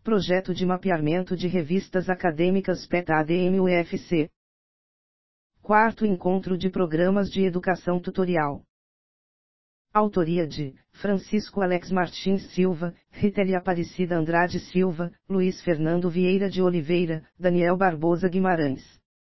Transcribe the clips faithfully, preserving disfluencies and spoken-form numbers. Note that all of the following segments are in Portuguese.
Projeto de mapeamento de revistas acadêmicas P E T A D M U F C. Quarto Encontro de Programas de Educação Tutorial. Autoria de Francisco Alex Martins Silva, Riteli Aparecida Andrade Silva, Luiz Fernando Vieira de Oliveira, Daniel Barbosa Guimarães.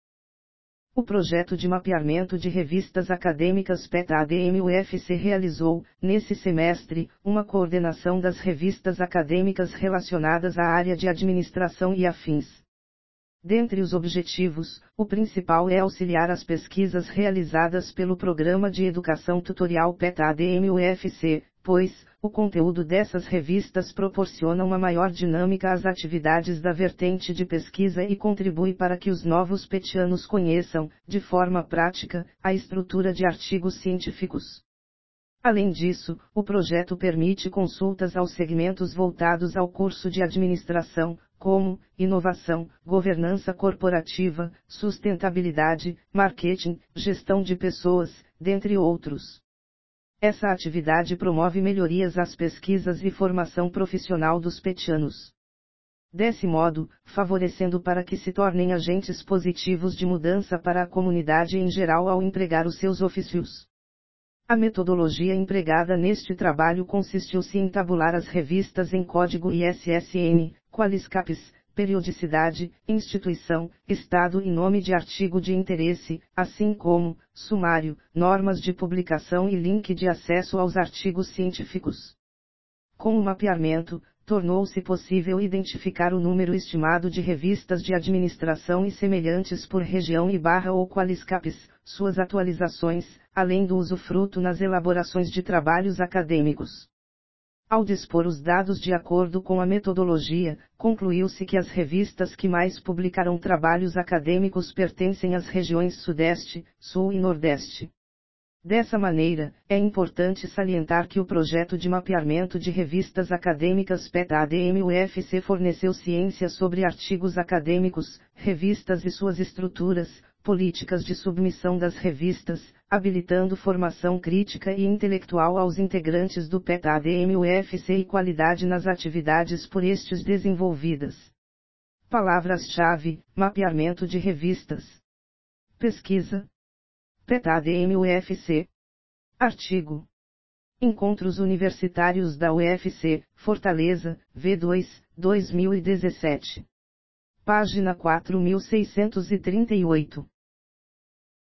O projeto de mapeamento de revistas acadêmicas P E T A D M U F C realizou, nesse semestre, uma coordenação das revistas acadêmicas relacionadas à área de administração e afins. Dentre os objetivos, o principal é auxiliar as pesquisas realizadas pelo Programa de Educação Tutorial P E T A D M U F C, pois, o conteúdo dessas revistas proporciona uma maior dinâmica às atividades da vertente de pesquisa e contribui para que os novos petianos conheçam, de forma prática, a estrutura de artigos científicos. Além disso, o projeto permite consultas aos segmentos voltados ao curso de administração, como inovação, governança corporativa, sustentabilidade, marketing, gestão de pessoas, dentre outros. Essa atividade promove melhorias às pesquisas e formação profissional dos petianos. Desse modo, favorecendo para que se tornem agentes positivos de mudança para a comunidade em geral ao empregar os seus ofícios. A metodologia empregada neste trabalho consistiu-se em tabular as revistas em código I S S N, qualiscapes, periodicidade, instituição, estado e nome de artigo de interesse, assim como, sumário, normas de publicação e link de acesso aos artigos científicos. Com o mapeamento, tornou-se possível identificar o número estimado de revistas de administração e semelhantes por região e barra ou qualiscapes, suas atualizações, além do usufruto nas elaborações de trabalhos acadêmicos. Ao dispor os dados de acordo com a metodologia, concluiu-se que as revistas que mais publicaram trabalhos acadêmicos pertencem às regiões Sudeste, Sul e Nordeste. Dessa maneira, é importante salientar que o projeto de mapeamento de revistas acadêmicas P E T A D M U F C forneceu ciência sobre artigos acadêmicos, revistas e suas estruturas, políticas de submissão das revistas, habilitando formação crítica e intelectual aos integrantes do P E T A D M U F C e qualidade nas atividades por estes desenvolvidas. Palavras-chave: mapeamento de revistas. Pesquisa. P E T A D M U F C. Artigo. Encontros Universitários da U F C, Fortaleza, V dois, dois mil e dezessete. Página quatro mil seiscentos e trinta e oito.